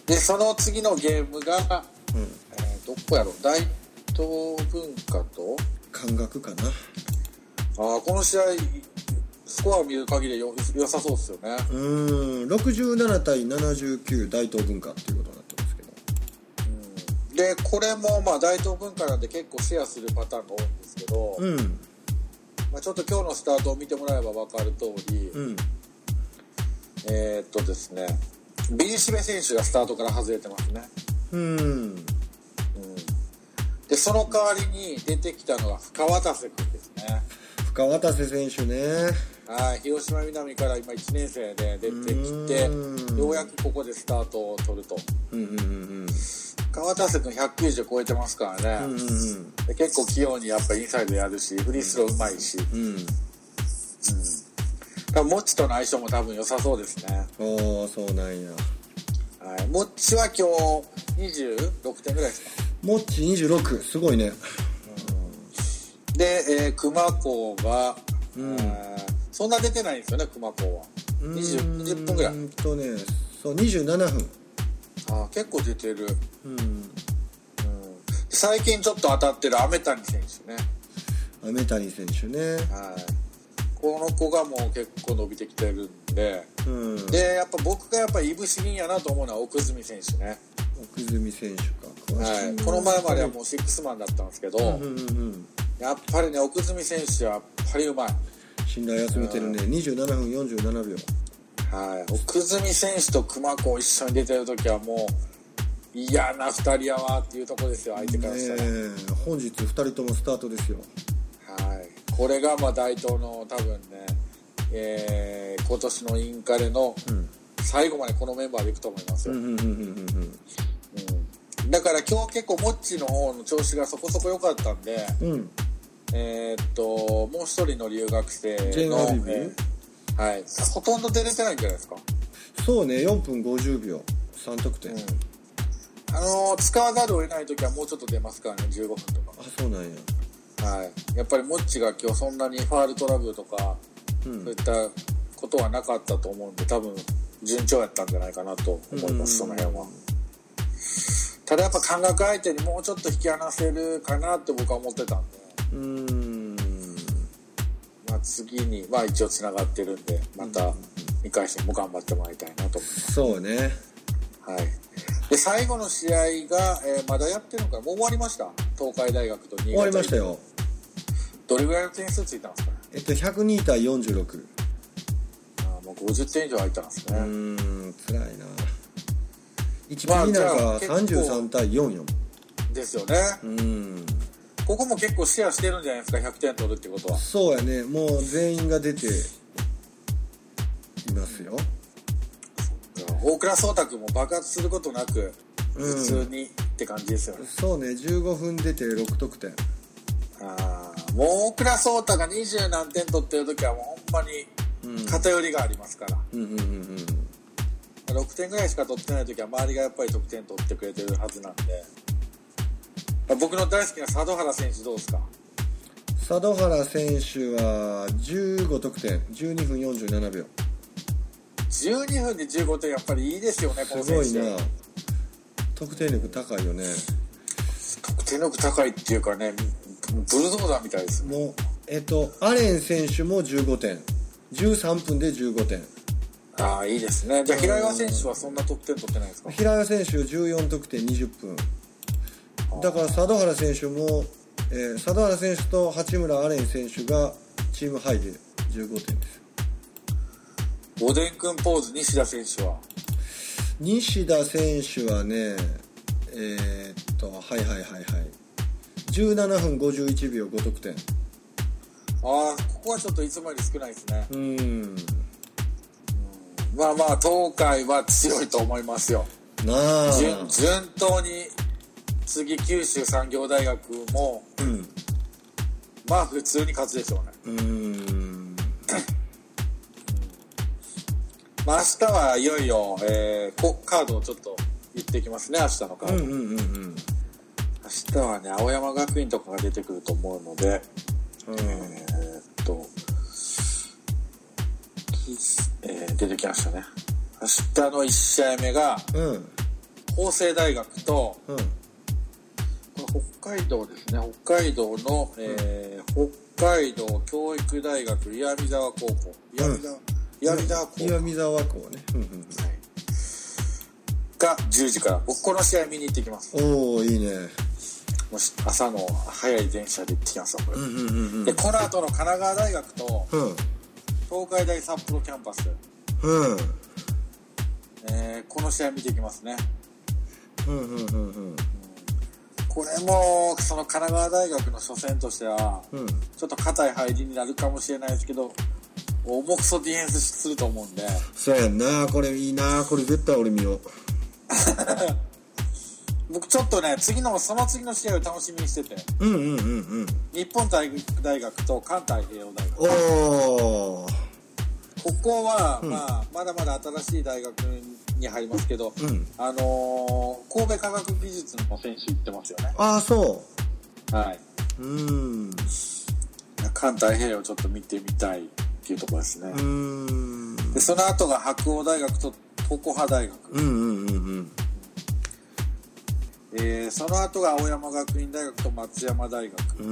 でその次のゲームが、うんえー、どこやろ、大東文化と関学かな。 ああこの試合スコアを見る限りよ良さそうですよね。 うーん、ろくじゅうななたいななじゅうきゅう大東文化っていうことになってますけど。 うんでこれもまあ大東文化なんで結構シェアするパターンが多いんですけど。うん。まあ、ちょっと今日のスタートを見てもらえば分かる通り、うん、えー、っとですねビリシベ選手がスタートから外れてますね。うん、うん、でその代わりに出てきたのが深渡瀬君ですね。 深渡瀬選手ね。 はい、広島南から今いちねん生で出てきてようやくここでスタートを取ると。うんうんうんうん川田瀬君ひゃくきゅうじゅう超えてますからね、うんうんうん、で結構器用にやっぱインサイドやるしフリースローうまいし、うんうん、多分モッチとの相性も多分良さそうですね。 おー、そうなんや。 はい、モッチは今日にじゅうろくてんぐらいですか。 モッチにじゅうろく、すごいね、 うん、で、えー、熊高が、うんえー、そんな出てないんですよね。熊高はにじゅう、にじゅっぷんぐらい。うんとね、そうにじゅうななふん。 あ結構出てる、うんうん、最近ちょっと当たってる雨谷選手ね。 雨谷選手ね、 はい、この子がもう結構伸びてきてるんで、うん、でやっぱ僕がやっぱいぶし銀やなと思うのは奥住選手ね。 奥住選手か、 はい、この前まではもうシックスマンだったんですけど、うんうんうん、やっぱりね奥住選手はやっぱりうまい。 信頼集めてるね、うん、にじゅうななふんよんじゅうななびょう。 はい、奥住選手と熊子一緒に出てるときはもう嫌なふたりやわっていうところですよ、相手からしたら。ね、 本日ふたりともスタートですよ。 はい、これがまあ大東の多分ね、えー、今年のインカレの最後までこのメンバーでいくと思いますよ。だから今日結構モッチの方の調子がそこそこ良かったんで、うん、えー、っともう一人の留学生のはい、ほとんど出れてないんじゃないですか。 そうね、よんぷんごじゅうびょうさん得点、うん、 あのー、使わざるを得ない時はもうちょっと出ますからね、じゅうごふんとか。 あ、そうなんや。 はい、やっぱりモッチが今日そんなにファールトラブルとか、うん、そういったことはなかったと思うんで多分順調やったんじゃないかなと思います、その辺は。ただやっぱ関学相手にもうちょっと引き離せるかなって僕は思ってたんで、うーん、まあ、次に、まあ、一応つながってるんでまたにかい戦も頑張ってもらいたいなと思います。 そうね、 はい、で最後の試合が、えー、まだやってるのかな、もう終わりました。東海大学と新潟。 終わりましたよ。 どれぐらいの点数ついたんですかね。 えっとひゃくにたいよんじゅうろく。 あ、もうごじゅってん以上入ったんですね。うーん、辛いないちピリなんかさんじゅうさんたいよんじゅうよんですよね。うん、 ここも結構シェアしてるんじゃないですか、ひゃくてん取るってことは。 そうやね、もう全員が出ていますよ。 大倉颯太君も爆発することなく普通にって感じですよね、 うん、そうね、じゅうごふん出てろく得点。 ああ、もう大倉颯太がにじゅう何点取ってる時はもうほんまに偏りがありますから、うんうんうんうん、ろくてんぐらいしか取ってない時は周りがやっぱり得点取ってくれてるはずなんで。僕の大好きな佐渡原選手どうですか？ 佐渡原選手はじゅうご得点、じゅうにふんよんじゅうななびょう。 じゅうにふんでじゅうごてん、やっぱりいいですよね、この選手。 すごいな、得点力高いよね。 得点力高いっていうかね、ブルドーザーみたいですね。 もうえっとアレン選手もじゅうごてん、じゅうさんぷんでじゅうごてん。 ああ、いいですね。じゃあ平岩選手はそんな得点取ってないですか？ 平岩選手じゅうよん得点にじゅっぷんだから佐渡原選手も、えー、佐渡原選手と八村アレン選手がチームハイでじゅうごてんです。 おでんくんポーズ西田選手は西田選手はね、えー、っとはいはいはいはいじゅうななふんごじゅういちびょうご得点。 ああ、ここはちょっといつもより少ないですね。 うん、うん、 まあまあ東海は強いと思いますよ。 なあ、 順, 順当に次九州産業大学も、うん、まあ普通に勝つでしょうね。うーんまあ明日はいよいよ、えー、カードをちょっと言っていきますね。明日のカード、うんうんうんうん、明日はね青山学院とかが出てくると思うので、うん、えー、っと、えー、出てきましたね。明日のいち試合目が、うん、法政大学と、うん、北海道ですね。北海道の、えー、北海道教育大学岩見沢高校、岩見沢、うん、岩見沢高岩見沢校ね、うんうん、はい、 がじゅうじから僕この試合見に行ってきます。 おお、いいね。 もし朝の早い電車で行ってきますわこれ、うんうんうんうん、でこの後の神奈川大学と、うん、東海大札幌キャンパス、うん、えー、この試合見てきますね。うんうんうんうん、これもその神奈川大学の初戦としては、うん、ちょっと硬い入りになるかもしれないですけど、重くそディフェンスすると思うんで。 そうやんな、これいいな、これ絶対俺見よう僕ちょっとね次のその次の試合を楽しみにしてて、うんうんうんうん、日本体育大学と関西平洋大学、おここは、うん、まあ、まだまだ新しい大学に入りますけど、うん、あのー、神戸科学技術の選手行ってますよね。 ああ、そう、 はい、うん、関西平洋ちょっと見てみたいっていうところですね。うん、でその後が白鴎大学と常葉大学、うんうんうんうん、えー、その後が青山学院大学と松山大学、うん、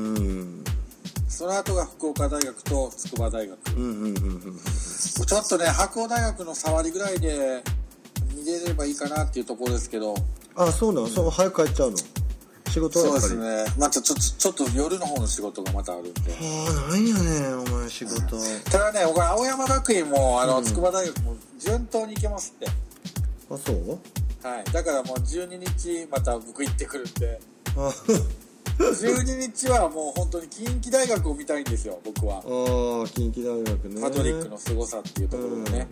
その後が福岡大学と筑波大学、うんうんうんうん、ちょっとね白鴎大学の触りぐらいで見れればいいかなっていうところですけど。 あ、そうなの、うん、そう早く帰っちゃうの仕事はやっぱり。 そうですね、まあ、ちょ, ちょ, ちょっと夜の方の仕事がまたあるんで。 ああ、なんやねんお前仕事、うん、 ただね僕青山学院もあの、うん、筑波大学も順当に行けますって。 あ、そう、 はい、だからもうじゅうににちまた僕行ってくるんでじゅうににちはもう本当に近畿大学を見たいんですよ僕は。ああ、近畿大学ね。 パトリックの凄さっていうところでね、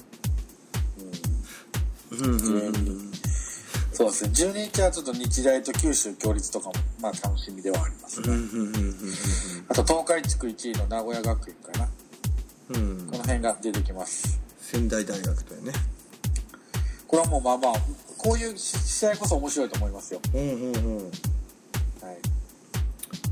うんうんうんうん、そうですね、じゅうににちはちょっと日大と九州共立とかもまあ楽しみではありますね、うんうんうんうん、あと東海地区いちいの名古屋学院かな、うん、この辺が出てきます。 仙台大学だよね。 これはもうまあまあこういう試合こそ面白いと思いますよ。うんうんうん。はい。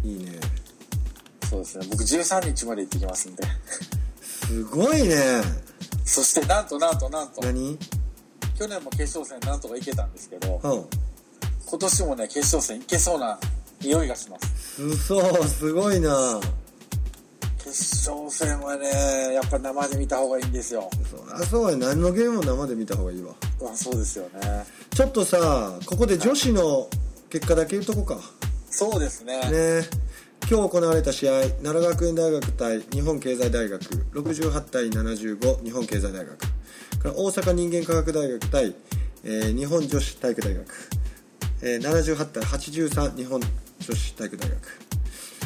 いいね。 そうですね。僕じゅうさんにちまで行ってきますんで。 すごいね。 そしてなんとなんとなんと。 何？ 去年も決勝戦なんとか行けたんですけど、うん、今年もね決勝戦行けそうな匂いがします。 嘘、すごいな。 決勝戦はねやっぱ生で見た方がいいんですよ。 あ、そうや、何のゲームも生で見た方がいいわ。 あ、そうですよね。 ちょっとさここで女子の結果だけ言うとこか。 そうですね。 ね、今日行われた試合、奈良学園大学対日本経済大学ろくじゅうはちたいななじゅうご、日本経済大学から大阪人間科学大学対、えー、日本女子体育大学、えー、ななじゅうはちたいはちじゅうさん、日本女子体育大学、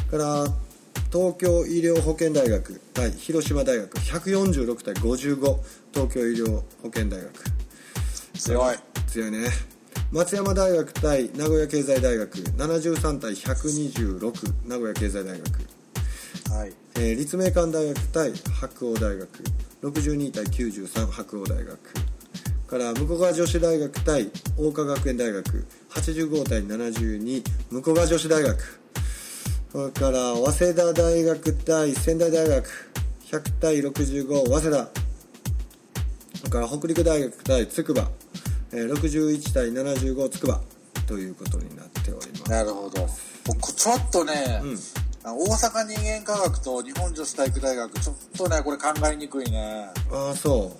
から東京医療保険大学対広島大学ひゃくよんじゅうろくたいごじゅうご、東京医療保険大学強い強いね。松山大学対名古屋経済大学ななじゅうさんたいひゃくにじゅうろく、名古屋経済大学、 はい、 えー、立命館大学対白鴎大学ろくじゅうにたいきゅうじゅうさん、白鴎大学から向川女子大学対桜花学園大学はちじゅうごたいななじゅうに、向川女子大学、それから早稲田大学対仙台大学ひゃくたいろくじゅうご、早稲田、それから北陸大学対筑波、えー、ろくじゅういちたいななじゅうご、筑波ということになっております。 なるほど。僕ちょっとね、うん、大阪人間科学と日本女子体育大学ちょっとねこれ考えにくいね。 ああ、そう。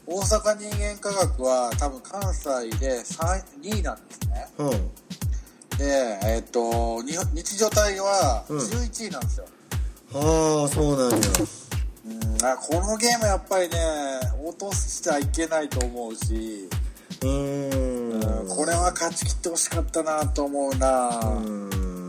大阪人間科学は多分関西でにいなんですね。うん。で、えっと日女体はじゅういちいなんですよ。 うん、ああ、そうなんや。 うん、あ、このゲームやっぱりね落としちゃいけないと思うし、うーん、うん、これは勝ち切ってほしかったなと思うな。うん、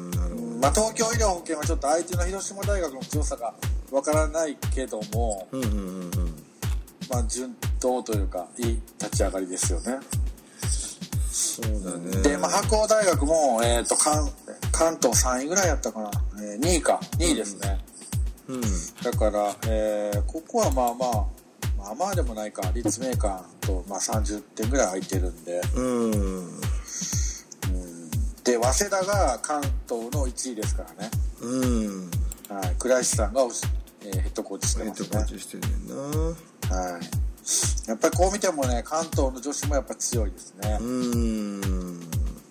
なるほど。まあ、東京医療保険はちょっと相手の広島大学の強さがわからないけども、うんうんうんうん、まあ順当というかいい立ち上がりですよね。 そうだね。 で、まあ、白鴎大学も、えー、と 関, 関東さんいぐらいやったかな、えー、にいかにいですね。うんうん、だから、えー、ここはまあまあまあまあでもないか、立命館と、まあ、さんじゅってんぐらい空いてるんで、うん、うん、で早稲田が関東のいちいですからね。うん、はい、倉石さんが、えー、ヘッドコーチしてますね。 ヘッドコーチしてるねんな。 はい、やっぱりこう見てもね関東の女子もやっぱ強いですね。うーん、うん、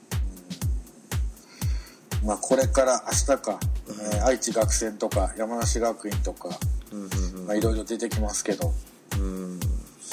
まあこれから明日か、えー、愛知学専とか山梨学院とか、うんうんうん、まあいろいろ出てきますけど、うん、うん、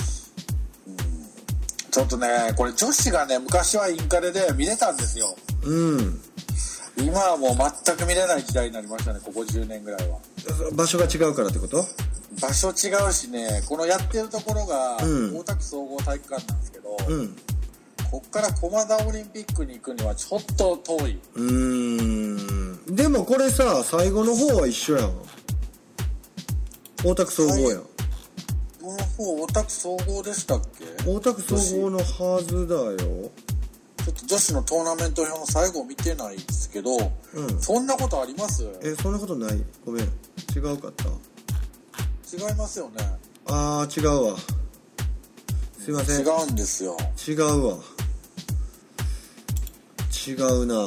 ちょっとねこれ女子がね昔はインカレで見れたんですよ。うん、今はもう全く見れない時代になりましたね、ここじゅうねんぐらいは。 場所が違うからってこと？ 場所違うしね、このやってるところが大田区総合体育館なんですけど、うん、こっから駒田オリンピックに行くにはちょっと遠い。うーん、でもこれさ最後の方は一緒やん。大田区総合やん。この方大田区総合でしたっけ？ 大田区総合のはずだよ。 ちょっと女子のトーナメント表の最後見てないですけど、うん、そんなことあります？ え、そんなことない。ごめん、違うかった。 違いますよね。 あー、違うわ。すいません。 違うんですよ。 違うわ。違うな。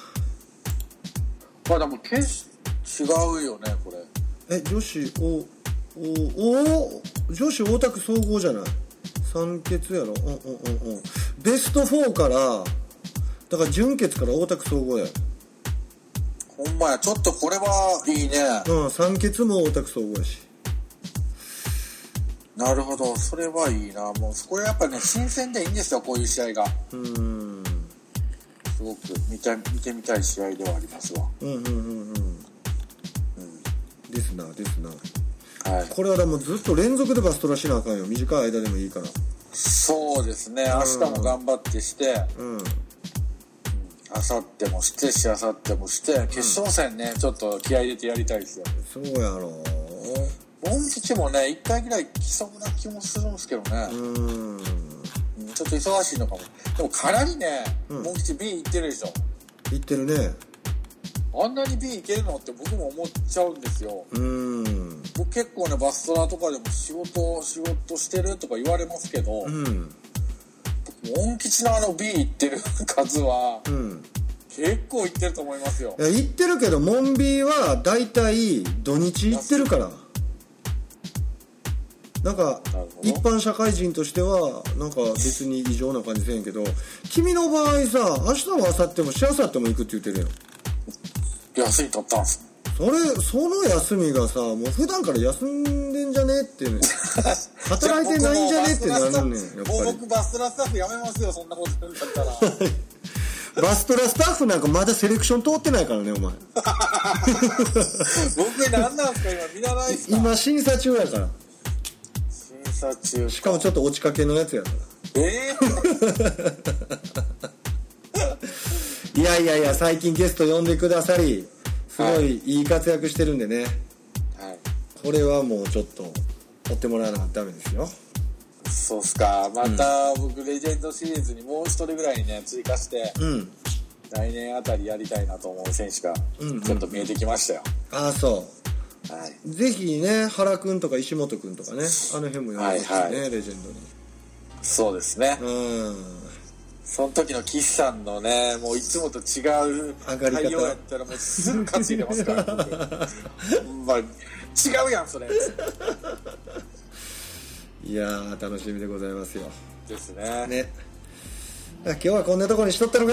まあでも決違うよねこれ。 え、女子おおお女子大田区総合じゃない。三決やろ。うんうんうんうん。ベストよんからだから準決から大田区総合や。 ほんまや、ちょっとこれはいいね。 うん、三決も大田区総合やし。 なるほど、それはいいな。もうこれやっぱね新鮮でいいんですよこういう試合が。うーん、すごく見た見てみたい試合ではありますわ。うんうんうんうん。うん、 ですなですな。はい。これはでもずっと連続でバストラしなあかんよ。短い間でもいいから。 そうですね。明日も頑張ってして、うん。明後日もしてし、明後日もして、決勝戦ね、うん、ちょっと気合い入れてやりたいですよ。 そうやろう。 モン吉もね、いっかいぐらい来そうな気もするんですけどね。うん。ちょっと忙しいのかも。でもかなりね、うん、モン吉 B 行ってるでしょ。 行ってるね。 あんなに B 行けるのって僕も思っちゃうんですよ。うん。僕結構ねバストラとかでも仕事仕事してるとか言われますけど、うん。モン吉のあの B 行ってる数は、うん、結構行ってると思いますよ。 いや行ってるけどモン B はだいたい土日行ってるから。なんか一般社会人としてはなんか別に異常な感じせんけど、君の場合さ明日も明後日もしあさっても行くって言ってるやん。 休み取ったんす。 それその休みがさもう普段から休んでんじゃねってね働いてないんじゃねってなるねん。やっぱり僕バストラスタッフやめますよそんなこと言うんだったらバストラスタッフなんかまだセレクション通ってないからねお前僕何なんすか今見習いっすか。 今審査中やから。 審査中か。 しかもちょっと落ちかけのやつやからええーいやいやいや最近ゲスト呼んでくださりすごいいい活躍してるんでね、 はい、 これはもうちょっと追ってもらわなきゃダメですよ。 そうっすか。また僕、うん、レジェンドシリーズにもう一人ぐらいね追加して、うん、来年あたりやりたいなと思う選手がちょっと見えてきましたよ。 うんうん、ああそう、はい、ぜひね原くんとか石本くんとかねあの辺もやりますね、はいはい、レジェンドに。 そうですね。うんその時の岸さんのねもういつもと違う対応やったらもうすぐ担いでますからまあ違うやんそれいやー楽しみでございますよ。 ですね。 ね今日はこんなところにしとったのかい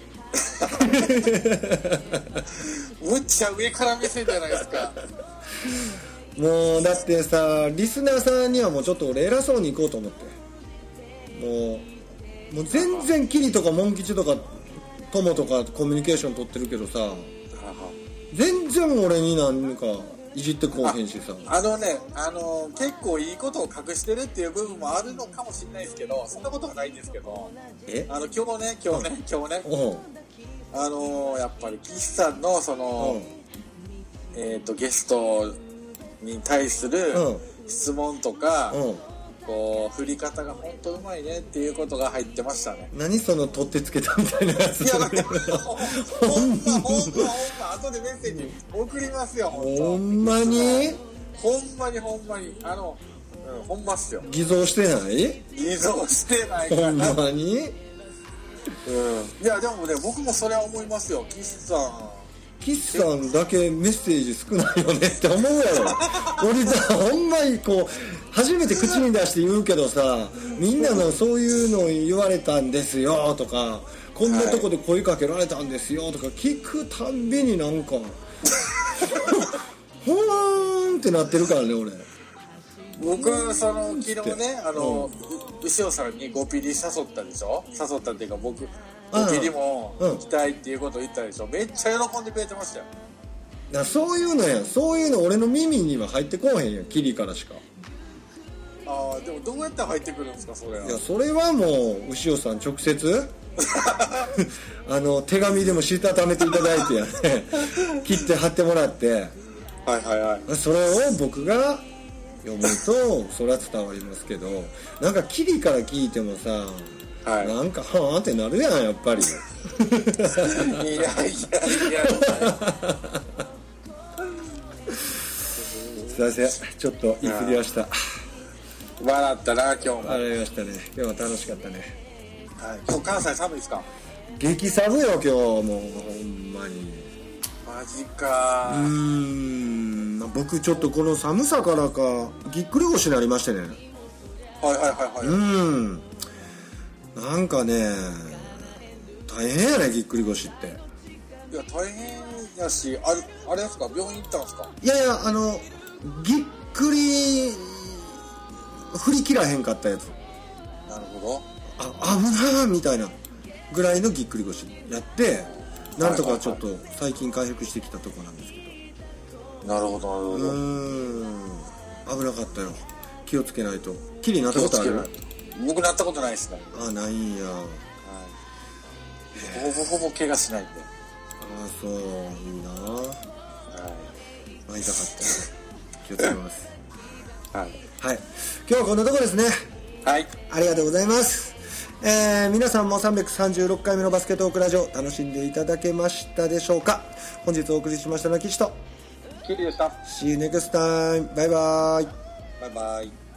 むっちゃ上から目線じゃないですか。 もうだってさリスナーさんにはもうちょっと俺偉そうに行こうと思って、もうもう全然キリとかモン吉とかトモとかコミュニケーション取ってるけどさ全然俺になんかいじってこうへんしさ。 あ, あのねあの結構いいことを隠してるっていう部分もあるのかもしれないですけどそんなことはないんですけど、えあの今日ね今日ね今日ねあのやっぱり岸さんのそのえっ、ー、とゲストに対する質問とかこう振り方が本当うまいねっていうことが入ってましたね。 何その取ってつけたみたいなやつ。いやだからほんまほんまほんま後でメッセージ送りますよ。 ほんまにほんまにほんまにあの、うん、ほんまっすよ。 偽造してない偽造してないからほんまに、うん、 いやでもね僕もそれは思いますよ。岸さん岸さんだけメッセージ少ないよねって思うやろ俺さほんまにこう初めて口に出して言うけどさみんなのそういうのを言われたんですよとかこんなとこで声かけられたんですよとか聞くたんびになんかほーんってなってるからね俺。 僕その昨日ねあの、うん、牛尾さんにごピリ誘ったでしょ。誘ったっていうか僕ごピリも行きたいっていうことを言ったでしょ、うん、めっちゃ喜んでくれてましたよ。 だそういうのやそういうの俺の耳には入ってこうへんやキリからしか。 ああでもどうやって入ってくるんですかそれは。 いやそれはもう牛尾さん直接あの手紙でもしたためていただいてやね切って貼ってもらってはいはいはいそれを僕が読むとそれは伝わりますけどなんかキリから聞いてもさ、はい、なんかはーってなるやんやっぱりいやいやいやすいませんちょっと言い過ぎました。 笑ったな今日も。 笑いましたね。今日は楽しかったね。 はい、今日関西寒いですか。 激寒よ今日もうほんまに。 マジか。 うーん僕ちょっとこの寒さからかぎっくり腰になりましてね。はいはいはいはい。 うんなんかね大変やねぎっくり腰って。 いや大変やしあれあれですか病院行ったんですか。 いやいやあのぎっくり振り切らへんかったやつ。 なるほど。 あ危なーみたいなぐらいのぎっくり腰やってなんとかちょっと最近回復してきたとこなんですけど。なるほどなるほど。うーん危なかったよ。気をつけないと。キリなったことある。 僕なったことないですね。 あないんや、はい、 ほぼほぼ怪我しないんで。 ああそういいな、はい、まあ痛かった気をつけますはい、はい、今日はこんなとこですね。 はいありがとうございます。えー、皆さんもさんびゃくさんじゅうろっかいめのバスケットークラジオ楽しんでいただけましたでしょうか。本日お送りしましたのは岸とキリでした。 See you next time. バイバイバイバイ。